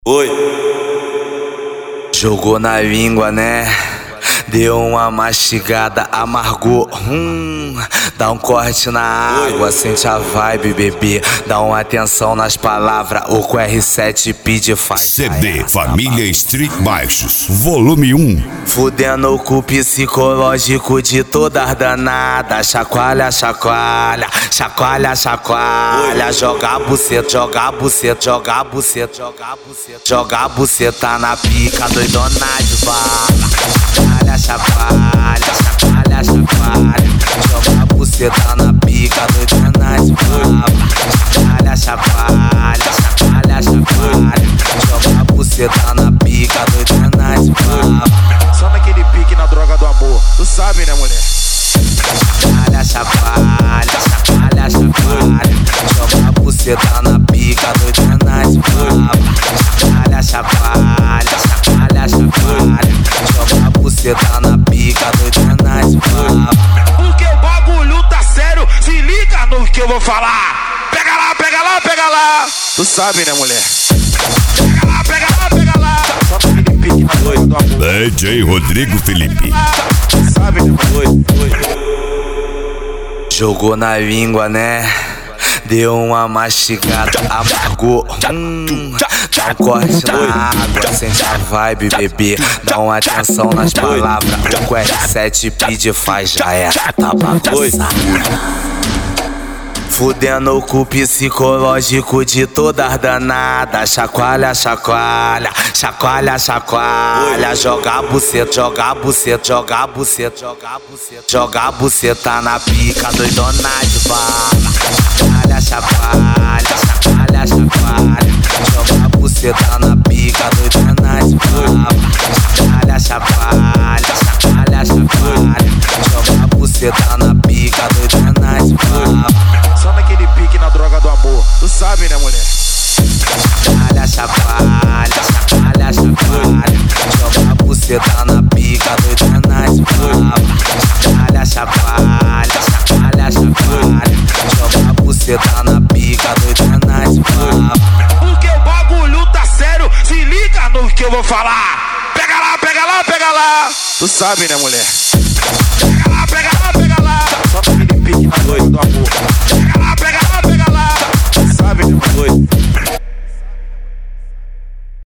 Oi. Jogou na língua, né? Deu uma mastigada, amargou. Dá um corte na água, sente a vibe, bebê. Dá uma atenção nas palavras, o que o R7 pede faz. CD Família Street Baixos, volume 1. Fudendo com o psicológico de todas danadas. Chacoalha, chacoalha, chacoalha, chacoalha. Joga a buceta, joga a buceta, joga a buceta, joga a buceta. Joga a buceta na pica, doidona de bala. Chacoalha, chacoalha, chacoalha. Joga a buceta na pica, doidona de bala. Chacoalha, chacoalha, chacoalha. Joga a buceta na pica, doidona de bala. Só naquele pique na droga do amor, tu sabe, né, mulher? Chacoalha, chacoalha, chacoalha, chacoalha. Joga a buceta na pica, doidona de bala. Chacoalha, chacoalha, chacoalha. Joga a buceta na pica, doidona de bala. Porque o bagulho tá sério, se liga no que eu vou falar. Pega lá, pega lá, pega lá. Tu sabe, né, mulher? Pega lá, pega lá, pega lá. Só naquele pique na droga do amor. DJ Rodrigo Felipe. Tu sabe, né, mulher? Jogou na língua, né? Deu uma mastigada, amargou. Dá um corte na água, sente a vibe, bebê. Dá uma atenção nas palavras, o que o R7 pede faz, já é, tá bagunçado. Fudendo com o psicológico de todas danadas. Chacoalha, chacoalha, chacoalha, chacoalha. Joga a buceta, joga a buceta, joga a buceta, joga a buceta. Joga a buceta na pica, doidona de bala. Chacoalha, chacoalha, chacoalha. Joga a buceta na pica, doidona de bala. Chacoalha, chacoalha, chacoalha. Joga a buceta na pica, doidona de bala. Só naquele pique na droga do amor, tu sabe, né, mulher? Chacoalha, chacoalha, chacoalha, chacoalha. Joga a buceta na pica, doidona de bala. Chacoalha, chacoalha, chacoalha. Joga a buceta na pica, doidona de bala. Porque o bagulho tá sério, se liga no que eu vou falar. Pega lá, pega lá, pega lá. Tu sabe, né, mulher? Pega lá, pega lá, pega lá. Só naquele pique na droga do amor. Pega lá, pega lá, pega lá. Tu sabe, né, mulher?